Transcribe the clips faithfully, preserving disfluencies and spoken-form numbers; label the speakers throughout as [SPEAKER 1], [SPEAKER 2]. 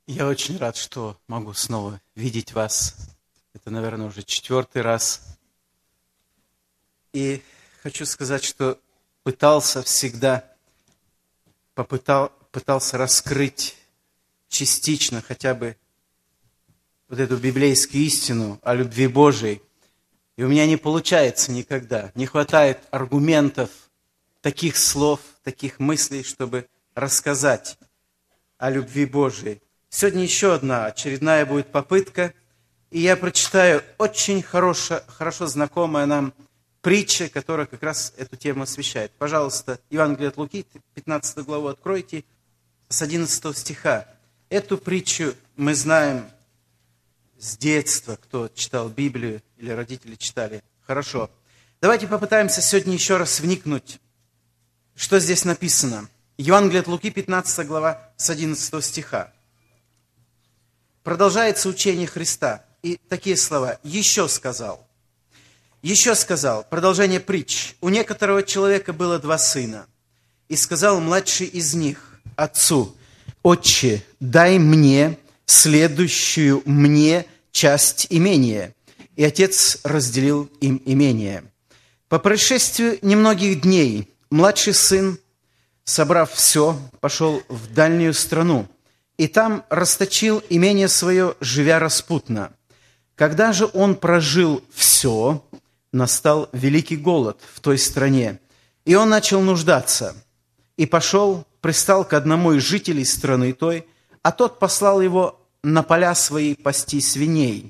[SPEAKER 1] Я очень рад, что могу снова видеть вас. Это, наверное, уже четвертый раз. И хочу сказать, что пытался всегда, попытал, пытался раскрыть частично хотя бы вот эту библейскую истину о любви Божией. И у меня не получается никогда. Не хватает аргументов, таких слов, таких мыслей, чтобы рассказать о любви Божией. Сегодня еще одна очередная будет попытка, и я прочитаю очень хорошо, хорошо знакомая нам притча, которая как раз эту тему освещает. Пожалуйста, Евангелие от Луки, пятнадцатую главу откройте, с одиннадцатого стиха. Эту притчу мы знаем с детства, кто читал Библию или родители читали. Хорошо. Давайте попытаемся сегодня еще раз вникнуть, что здесь написано. Евангелие от Луки, пятнадцатая глава, с одиннадцатого стиха. Продолжается учение Христа. И такие слова. «Еще сказал». «Еще сказал». Продолжение притч. «У некоторого человека было два сына. И сказал младший из них отцу: Отче, дай мне следующую мне часть имения». И отец разделил им имение. По прошествию немногих дней младший сын, собрав все, пошел в дальнюю страну, и там расточил имение свое, живя распутно. Когда же он прожил все, настал великий голод в той стране, и он начал нуждаться. И пошел, пристал к одному из жителей страны той, а тот послал его на поля свои пасти свиней.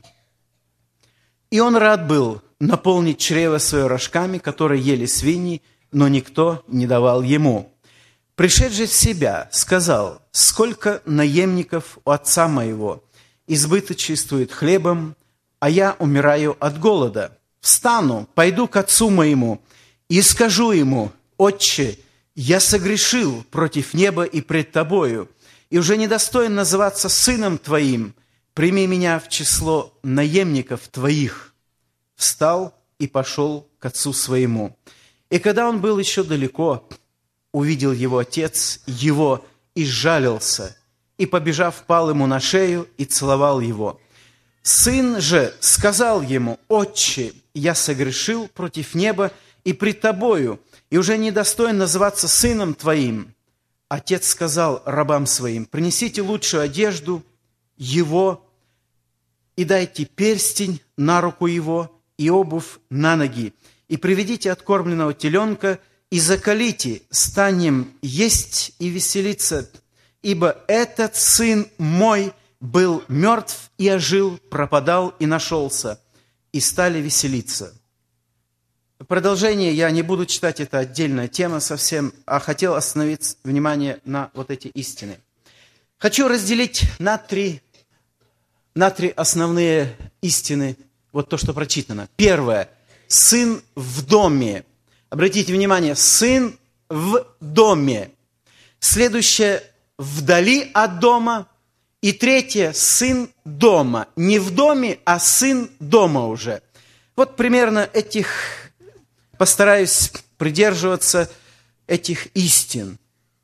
[SPEAKER 1] И он рад был наполнить чрево свое рожками, которые ели свиньи, но никто не давал ему. Пришедший в себя, сказал: «Сколько наемников у отца моего избыточествует хлебом, а я умираю от голода. Встану, пойду к отцу моему и скажу ему: Отче, я согрешил против неба и пред тобою, и уже недостоин называться сыном твоим. Прими меня в число наемников твоих». Встал и пошел к отцу своему. И когда он был еще далеко, увидел его отец его и сжалился, и, побежав, пал ему на шею и целовал его. Сын же сказал ему: «Отче, я согрешил против неба и пред тобою, и уже недостоин называться сыном твоим». Отец сказал рабам своим: «Принесите лучшую одежду его и дайте перстень на руку его и обувь на ноги, и приведите откормленного теленка, и заколите, станем есть и веселиться, ибо этот сын мой был мертв и ожил, пропадал и нашелся». И стали веселиться. Продолжение я не буду читать, это отдельная тема совсем, а хотел остановить внимание на вот эти истины. Хочу разделить на три, на три основные истины, вот то, что прочитано. Первое. Сын в доме. Обратите внимание, сын в доме. Следующее, вдали от дома. И третье, сын дома. Не в доме, а сын дома уже. Вот примерно этих, постараюсь придерживаться этих истин.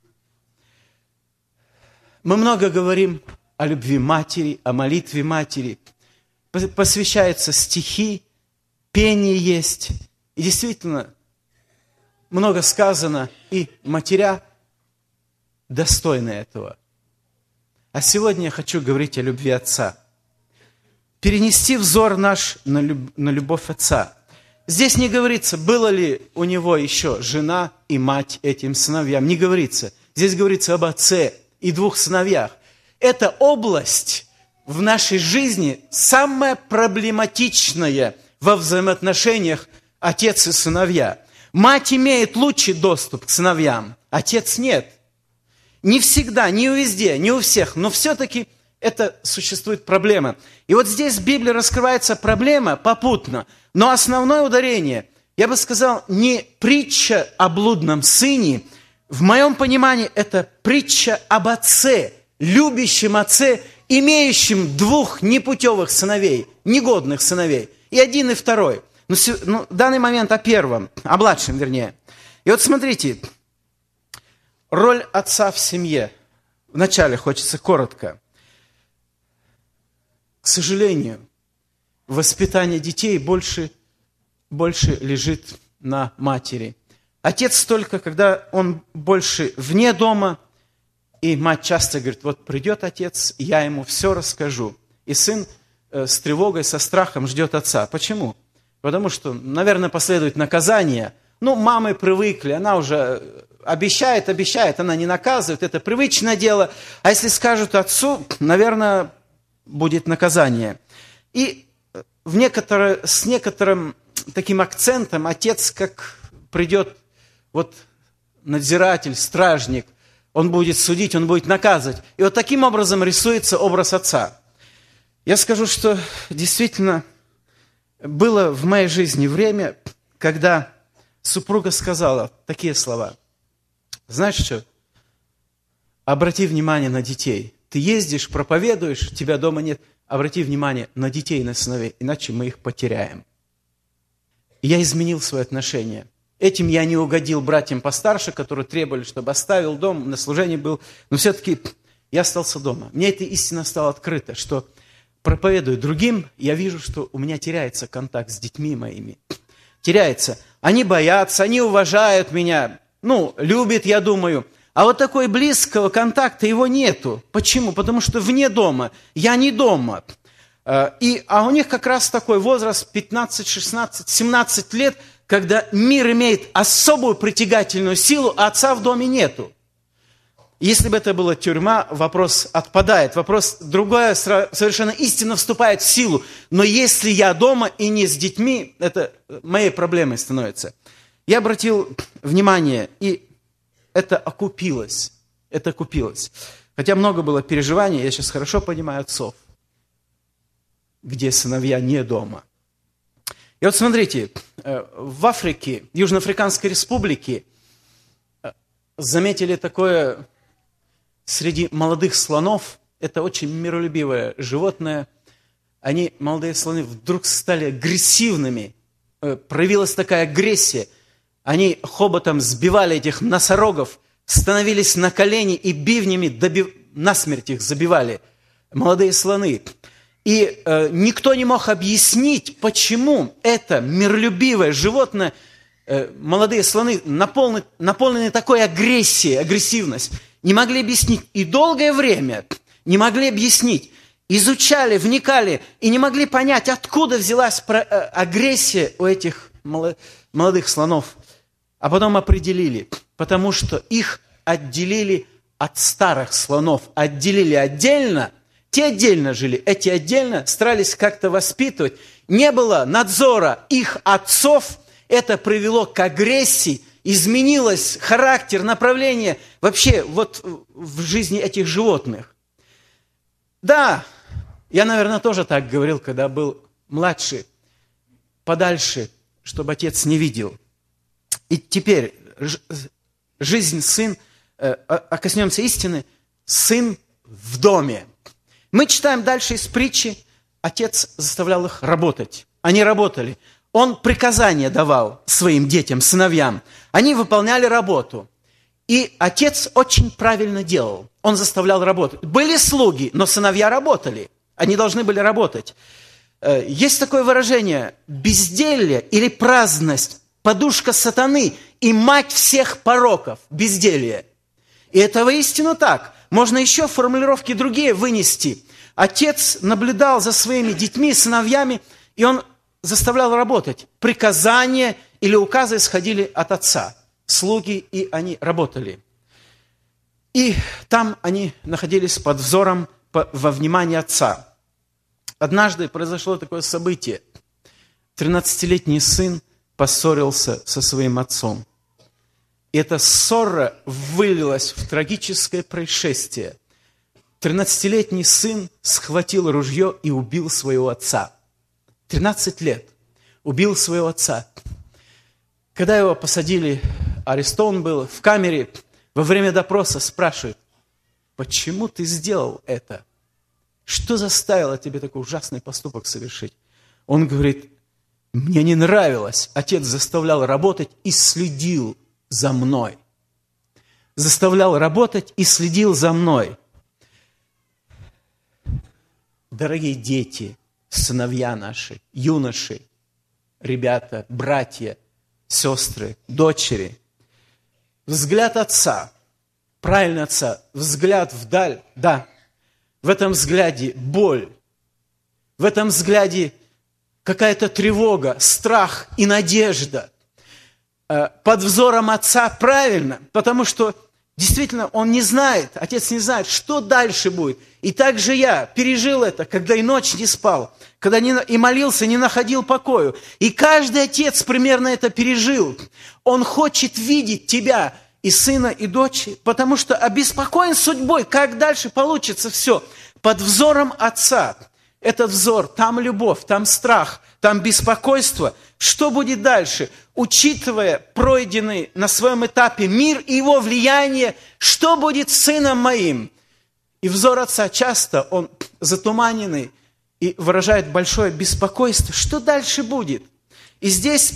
[SPEAKER 1] Мы много говорим о любви матери, о молитве матери. Посвящаются стихи, пение есть. И действительно, много сказано, и матеря достойны этого. А сегодня я хочу говорить о любви Отца. Перенести взор наш на, люб... на любовь Отца. Здесь не говорится, было ли у него еще жена и мать этим сыновьям. Не говорится. Здесь говорится об Отце и двух сыновьях. Эта область в нашей жизни самая проблематичная во взаимоотношениях отец и сыновья. Мать имеет лучший доступ к сыновьям, отец нет. Не всегда, не везде, не у всех, но все-таки это существует проблема. И вот здесь в Библии раскрывается проблема попутно, но основное ударение, я бы сказал, не притча о блудном сыне, в моем понимании это притча об отце, любящем отце, имеющем двух непутевых сыновей, негодных сыновей, и один, и второй. Но ну, в данный момент о первом, о младшем, вернее. И вот смотрите, роль отца в семье. Вначале хочется коротко. к сожалению, воспитание детей больше, больше лежит на матери. Отец только, когда он больше вне дома, и мать часто говорит, вот придет отец, и я ему все расскажу. И сын э, с тревогой, со страхом ждет отца. Почему? Потому что, наверное, последует наказание. Ну, мамы привыкли, она уже обещает, обещает, она не наказывает, это привычное дело. А если скажут отцу, наверное, будет наказание. И в некоторое, с некоторым таким акцентом отец, как придет вот надзиратель, стражник, он будет судить, он будет наказывать. И вот таким образом рисуется образ отца. Я скажу, что действительно было в моей жизни время, когда супруга сказала такие слова. Знаешь что? Обрати внимание на детей. Ты ездишь, проповедуешь, тебя дома нет. Обрати внимание на детей, на сыновей, иначе мы их потеряем. И я изменил свое отношение. Этим я не угодил братьям постарше, которые требовали, чтобы оставил дом, на служении был. Но все-таки я остался дома. Мне эта истина стала открыта, что проповедуя другим, я вижу, что у меня теряется контакт с детьми моими. Теряется. Они боятся, они уважают меня. Ну, любят, я думаю. А вот такой близкого контакта его нету. Почему? Потому что вне дома. Я не дома. И, а у них как раз такой возраст пятнадцать, шестнадцать, семнадцать лет, когда мир имеет особую притягательную силу, а отца в доме нету. Если бы это была тюрьма, вопрос отпадает. Вопрос другое, совершенно истинно вступает в силу. Но если я дома и не с детьми, это моей проблемой становится. Я обратил внимание, и это окупилось. Это окупилось. Хотя много было переживаний, я сейчас хорошо понимаю отцов, где сыновья не дома. И вот смотрите, в Африке, Южноафриканской республике, заметили такое среди молодых слонов, это очень миролюбивое животное, они, молодые слоны, вдруг стали агрессивными, проявилась такая агрессия, они хоботом сбивали этих носорогов, становились на колени и бивнями добив... насмерть их забивали, молодые слоны. И э, никто не мог объяснить, почему это миролюбивое животное, э, молодые слоны, наполнены, наполнены такой агрессией, агрессивность, не могли объяснить. И долгое время не могли объяснить. Изучали, вникали и не могли понять, откуда взялась про, э, агрессия у этих молодых слонов. А потом определили, потому что их отделили от старых слонов, отделили отдельно. Те отдельно жили, эти отдельно старались как-то воспитывать. Не было надзора их отцов, это привело к агрессии, изменилось характер, направление вообще вот в жизни этих животных. Да, я, наверное, тоже так говорил, когда был младше, подальше, чтобы отец не видел. И теперь жизнь сын, а коснемся истины, сын в доме. Мы читаем дальше из притчи, отец заставлял их работать. Они работали. Он приказания давал своим детям, сыновьям. Они выполняли работу. И отец очень правильно делал. Он заставлял работать. Были слуги, но сыновья работали. Они должны были работать. Есть такое выражение: безделье или праздность, подушка сатаны и мать всех пороков. Безделье. И это воистину так. Можно еще формулировки другие вынести. Отец наблюдал за своими детьми, сыновьями, и он заставлял работать. Приказания или указы исходили от отца. Слуги, и они работали. И там они находились под взором, во внимании отца. Однажды произошло такое событие. тринадцатилетний сын поссорился со своим отцом. И эта ссора вылилась в трагическое происшествие. тринадцатилетний сын схватил ружье и убил своего отца. тринадцать лет. Убил своего отца. Когда его посадили, арестован был, в камере, во время допроса спрашивают: почему ты сделал это? Что заставило тебя такой ужасный поступок совершить? Он говорит: мне не нравилось. Отец заставлял работать и следил за мной. Заставлял работать и следил за мной. дорогие дети, сыновья наши, юноши, ребята, братья, сестры, дочери, взгляд отца, правильно отца, взгляд вдаль, да, в этом взгляде боль, в этом взгляде какая-то тревога, страх и надежда. Под взором отца правильно, потому что действительно он не знает, отец не знает, что дальше будет. И так же я пережил это, когда и ночь не спал, когда не, и молился, не находил покою. И каждый отец примерно это пережил. Он хочет видеть тебя, и сына, и дочь, потому что обеспокоен судьбой, как дальше получится все. Под взором отца. Этот взор, там любовь, там страх, там беспокойство. Что будет дальше? Учитывая пройденный на своем этапе мир и его влияние, что будет с сыном моим? И взор отца часто, он затуманенный и выражает большое беспокойство. Что дальше будет? И здесь,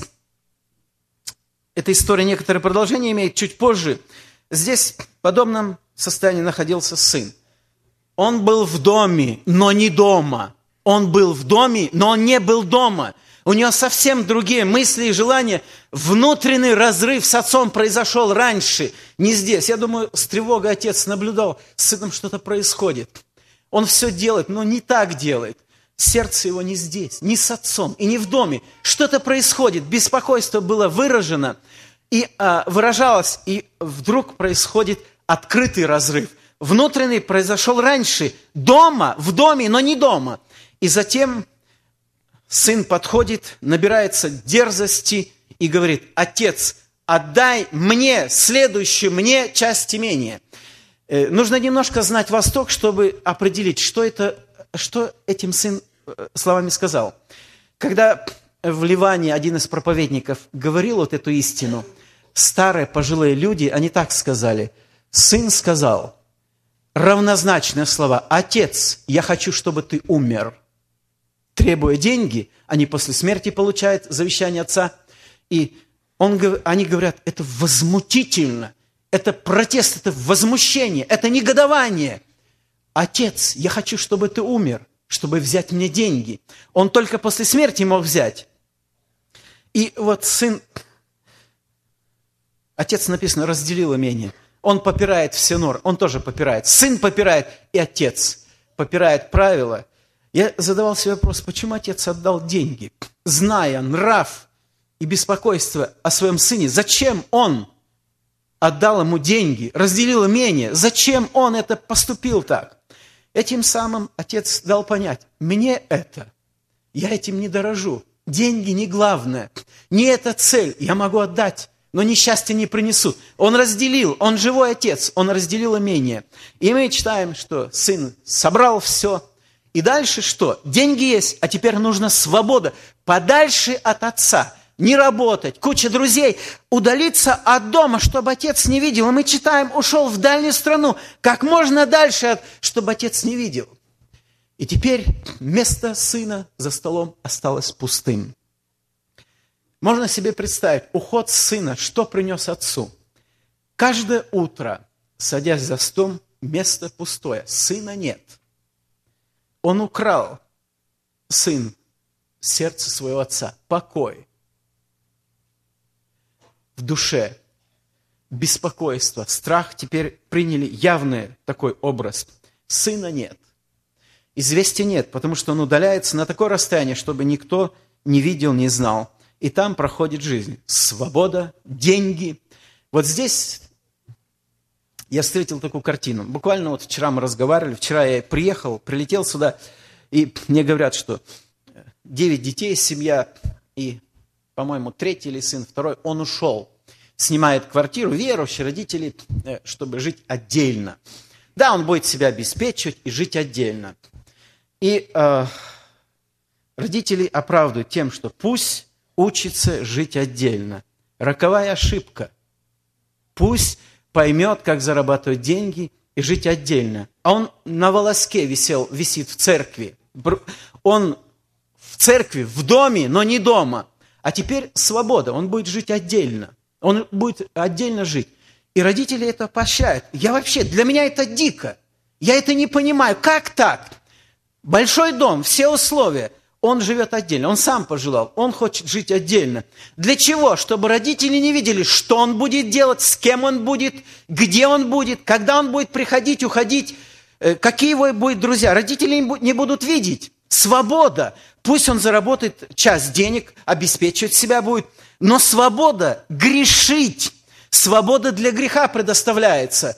[SPEAKER 1] эта история некоторое продолжение имеет чуть позже. Здесь в подобном состоянии находился сын. Он был в доме, но не дома. Он был в доме, но он не был дома. У него совсем другие мысли и желания. Внутренний разрыв с отцом произошел раньше, не здесь. Я думаю, с тревогой отец наблюдал, с сыном что-то происходит. Он все делает, но не так делает. Сердце его не здесь, не с отцом и не в доме. Что-то происходит, беспокойство было выражено и а, выражалось, и вдруг происходит открытый разрыв. Внутренний произошел раньше, дома, в доме, но не дома. И затем сын подходит, набирается дерзости и говорит: отец, отдай мне следующую мне часть имения. Э, нужно немножко знать Восток, чтобы определить, что, это, что этим сын словами сказал. Когда в Ливане один из проповедников говорил вот эту истину, старые пожилые люди, они так сказали: сын сказал, равнозначные слова: отец, я хочу, чтобы ты умер. Требуя деньги, они после смерти получают завещание отца. И он, они говорят, это возмутительно, это протест, это возмущение, это негодование. Отец, я хочу, чтобы ты умер, чтобы взять мне деньги. Он только после смерти мог взять. И вот сын, отец, написано, разделил имение. Он попирает все норы, он тоже попирает. Сын попирает, и отец попирает правила. Я задавал себе вопрос, почему отец отдал деньги, зная нрав и беспокойство о своем сыне. Зачем он отдал ему деньги, разделил имение? Зачем он это поступил так? Этим самым отец дал понять, мне это, я этим не дорожу. Деньги не главное, не это цель, я могу отдать, но несчастья не принесут. Он разделил, он живой отец, он разделил имение. И мы читаем, что сын собрал все. И дальше что? Деньги есть, а теперь нужна свобода. Подальше от отца. Не работать, куча друзей. Удалиться от дома, чтобы отец не видел. И мы читаем, ушел в дальнюю страну. Как можно дальше, чтобы отец не видел. И теперь место сына за столом осталось пустым. Можно себе представить, уход сына, что принес отцу. Каждое утро, садясь за стол, место пустое, сына нет. Он украл, сын, сердце своего отца, покой. В душе беспокойство, страх теперь приняли явный такой образ. Сына нет. Известия нет, потому что он удаляется на такое расстояние, чтобы никто не видел, не знал. И там проходит жизнь. Свобода, деньги. Вот здесь я встретил такую картину. Буквально вот вчера мы разговаривали, вчера я приехал, прилетел сюда, и мне говорят, что девять детей, семья, и, по-моему, третий или сын, второй, он ушел. Снимает квартиру, верующие родители, чтобы жить отдельно. Да, он будет себя обеспечивать и жить отдельно. И э, родители оправдывают тем, что пусть учится жить отдельно. Роковая ошибка. Пусть поймет, как зарабатывать деньги и жить отдельно. А он на волоске висел, висит в церкви. Он в церкви, в доме, но не дома. А теперь свобода, он будет жить отдельно. Он будет отдельно жить. И родители это поощряют. Я вообще, для меня это дико. Я это не понимаю. Как так? Большой дом, все условия. Он живет отдельно, он сам пожелал, он хочет жить отдельно. Для чего? Чтобы родители не видели, что он будет делать, с кем он будет, где он будет, когда он будет приходить, уходить, какие его будут друзья. Родители не будут видеть. Свобода. Пусть он заработает часть денег, обеспечивать себя будет, но свобода грешить, свобода для греха предоставляется.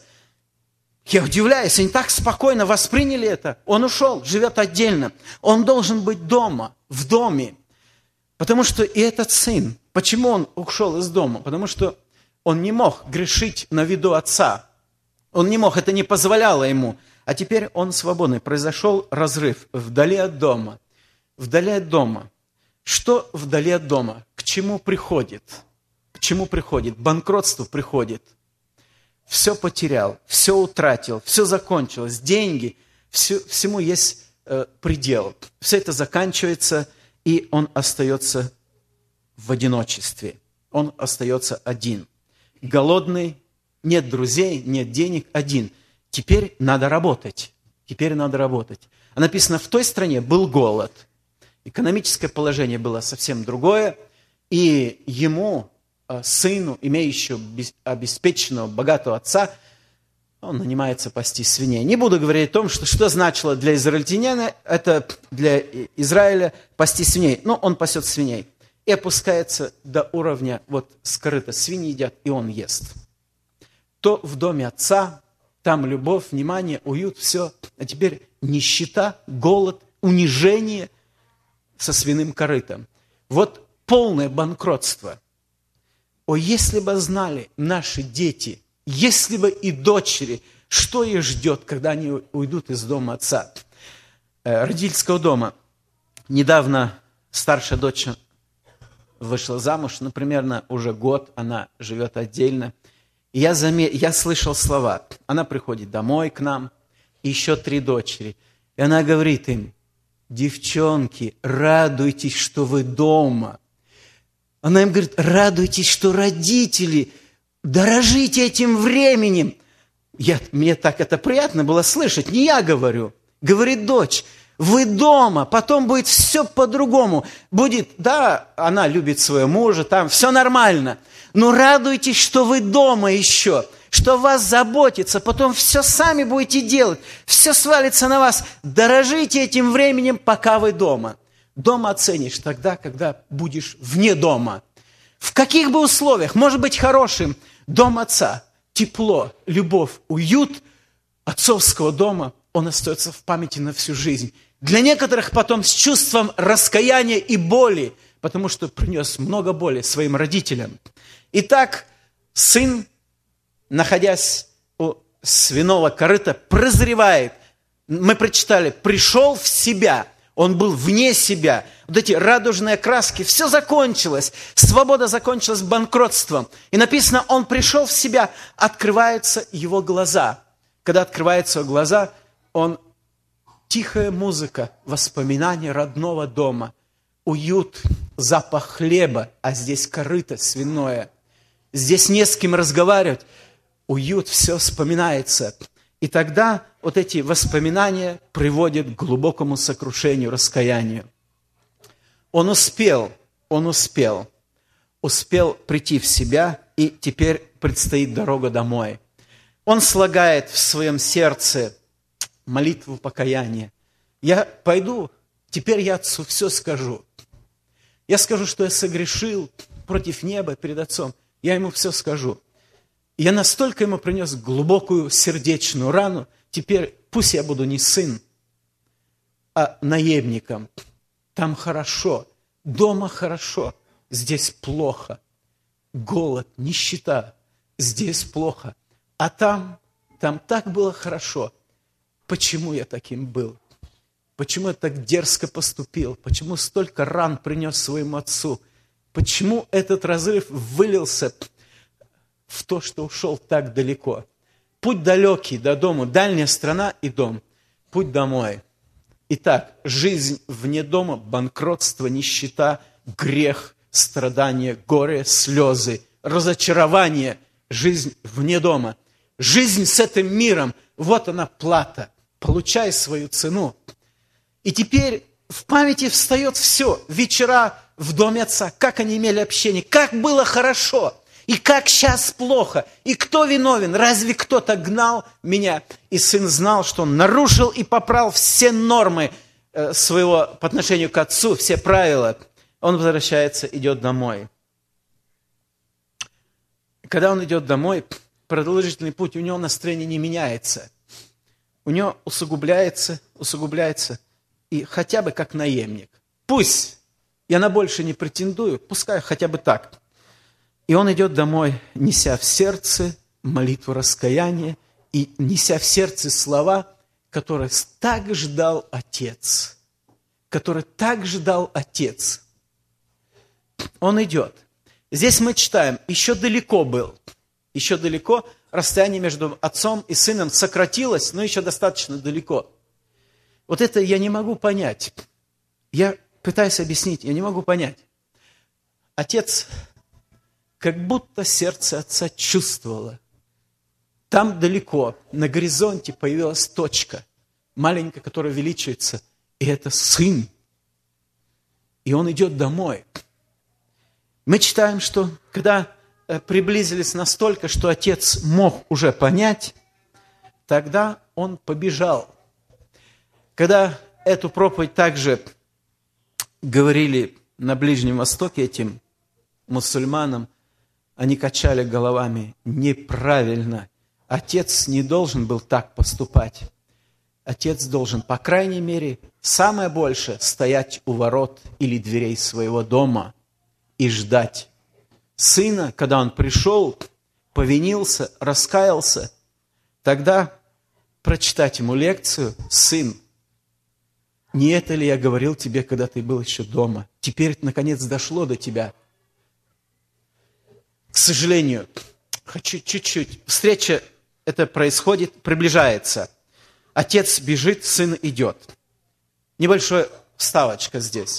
[SPEAKER 1] Я удивляюсь, они так спокойно восприняли это. Он ушел, живет отдельно. Он должен быть дома, в доме. Потому что и этот сын, почему он ушел из дома? Потому что он не мог грешить на виду отца. Он не мог, это не позволяло ему. А теперь он свободный. Произошел разрыв вдали от дома. Вдали от дома. Что вдали от дома? К чему приходит? К чему приходит? Банкротство приходит. Все потерял, все утратил, все закончилось, деньги, все, всему есть э, предел. Все это заканчивается, и он остается в одиночестве. Он остается один. Голодный, нет друзей, нет денег, один. Теперь надо работать. Теперь надо работать. А написано, в той стране был голод. Экономическое положение было совсем другое, и ему... сыну, имеющему обеспеченного, богатого отца, он нанимается пасти свиней. Не буду говорить о том, что, что значило для израильтянина, это для Израиля пасти свиней. Но он пасет свиней и опускается до уровня, вот с корыта свиньи едят, и он ест. То в доме отца, там любовь, внимание, уют, все. А теперь нищета, голод, унижение со свиным корытом. Вот полное банкротство. О, если бы знали наши дети, если бы и дочери, что их ждет, когда они уйдут из дома отца, э, родительского дома. Недавно старшая дочь вышла замуж, ну, примерно уже год, она живет отдельно. И я, заме... я слышал слова. Она приходит домой к нам, и еще три дочери. И она говорит им, девчонки, радуйтесь, что вы дома. Она им говорит, радуйтесь, что родители, дорожите этим временем. Я, мне так это приятно было слышать, не я говорю. Говорит дочь, вы дома, потом будет все по-другому. Будет, да, она любит своего мужа, там все нормально. Но радуйтесь, что вы дома еще, что вас заботится, потом все сами будете делать, все свалится на вас. Дорожите этим временем, пока вы дома. Дома оценишь тогда, когда будешь вне дома. В каких бы условиях, может быть хорошим, дом отца, тепло, любовь, уют отцовского дома, он остается в памяти на всю жизнь. Для некоторых потом с чувством раскаяния и боли, потому что принес много боли своим родителям. Итак, сын, находясь у свиного корыта, прозревает. Мы прочитали, пришел в себя. Он был вне себя. Вот эти радужные краски, все закончилось. Свобода закончилась банкротством. И написано, он пришел в себя, открываются его глаза. Когда открываются его глаза, он тихая музыка, воспоминания родного дома, уют, запах хлеба, а здесь корыто свиное. Здесь не с кем разговаривать. Уют, все вспоминается. И тогда вот эти воспоминания приводят к глубокому сокрушению, раскаянию. Он успел, он успел, успел прийти в себя, и теперь предстоит дорога домой. Он слагает в своем сердце молитву покаяния. Я пойду, теперь я отцу все скажу. Я скажу, что я согрешил против неба перед отцом. Я ему все скажу. Я настолько ему принес глубокую сердечную рану, теперь пусть я буду не сын, а наемником. Там хорошо, дома хорошо, здесь плохо. Голод, нищета, здесь плохо. А там, там так было хорошо. Почему я таким был? Почему я так дерзко поступил? Почему столько ран принес своему отцу? Почему этот разрыв вылился в то, что ушел так далеко? Путь далекий до дома, дальняя страна и дом. Путь домой. Итак, жизнь вне дома, банкротство, нищета, грех, страдания, горе, слезы, разочарование. Жизнь вне дома. Жизнь с этим миром, вот она плата. Получай свою цену. И теперь в памяти встает все. Вечера в доме отца, как они имели общение, как было хорошо, и как сейчас плохо, и кто виновен, разве кто-то гнал меня? И сын знал, что он нарушил и попрал все нормы своего по отношению к отцу, все правила. Он возвращается, идет домой. Когда он идет домой, продолжительный путь, у него настроение не меняется. У него усугубляется, усугубляется, и хотя бы как наемник. Пусть я на больше не претендую, пускай хотя бы так. И он идет домой, неся в сердце молитву раскаяния и неся в сердце слова, которые так ждал отец. Которые так ждал отец. Он идет. Здесь мы читаем, еще далеко был. Еще далеко, расстояние между отцом и сыном сократилось, но еще достаточно далеко. Вот это я не могу понять. Я пытаюсь объяснить, я не могу понять. Отец, как будто сердце отца чувствовало. Там далеко, на горизонте появилась точка, маленькая, которая увеличивается, и это сын. И он идет домой. Мы читаем, что когда приблизились настолько, что отец мог уже понять, тогда он побежал. Когда эту проповедь также говорили на Ближнем Востоке этим мусульманам, они качали головами: неправильно. Отец не должен был так поступать. Отец должен, по крайней мере, самое большее, стоять у ворот или дверей своего дома и ждать сына, когда он пришел, повинился, раскаялся, тогда прочитать ему лекцию: сын, не это ли я говорил тебе, когда ты был еще дома? Теперь, наконец, дошло до тебя. К сожалению, хочу чуть-чуть. Встреча это происходит, приближается. Отец бежит, сын идет. Небольшая вставочка здесь.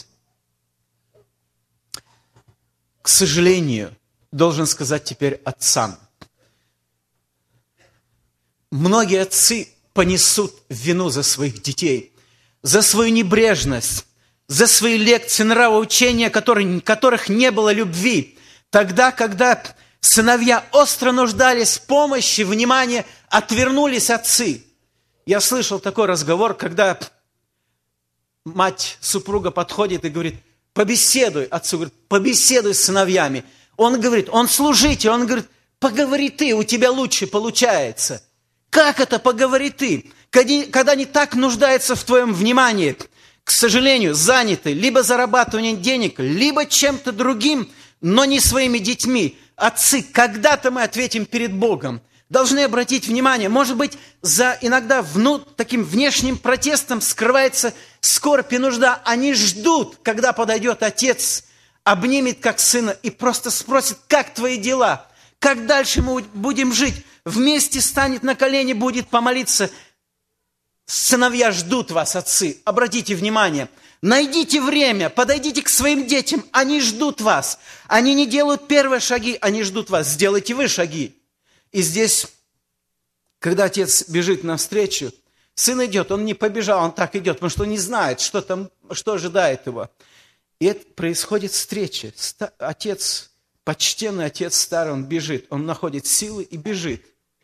[SPEAKER 1] К сожалению, должен сказать теперь отцам. Многие отцы понесут вину за своих детей, за свою небрежность, за свои лекции нравоучения, которых, которых не было любви. Тогда, когда сыновья остро нуждались в помощи, внимания, отвернулись отцы. Я слышал такой разговор, когда мать супруга подходит и говорит: побеседуй, отцу говорит, побеседуй с сыновьями. Он говорит, он служитель, он говорит, поговори ты, у тебя лучше получается. Как это поговори ты? Когда они так нуждаются в твоем внимании, к сожалению, заняты либо зарабатыванием денег, либо чем-то другим, но не своими детьми. Отцы, когда-то мы ответим перед Богом. Должны обратить внимание, может быть, за иногда вну, таким внешним протестом скрывается скорбь и нужда. Они ждут, когда подойдет отец, обнимет как сына и просто спросит: как твои дела? Как дальше мы будем жить? Вместе станет на колени, будет помолиться. Сыновья ждут вас, отцы. Обратите внимание. Найдите время, подойдите к своим детям. Они ждут вас. Они не делают первые шаги, они ждут вас. Сделайте вы шаги. И здесь, когда отец бежит навстречу, сын идет, он не побежал, он так идет, потому что он не знает, что там, что ожидает его. И это происходит встреча. Отец, почтенный отец старый, он бежит, он находит силы и бежит.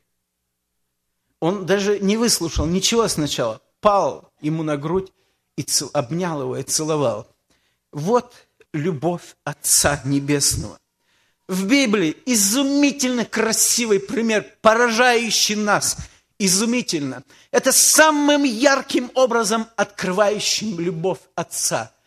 [SPEAKER 1] Он даже не выслушал ничего сначала, пал ему на грудь и цел, обнял его и целовал. Вот любовь Отца Небесного. В Библии изумительно красивый пример, поражающий нас. Изумительно. Это самым ярким образом открывающим любовь Отца.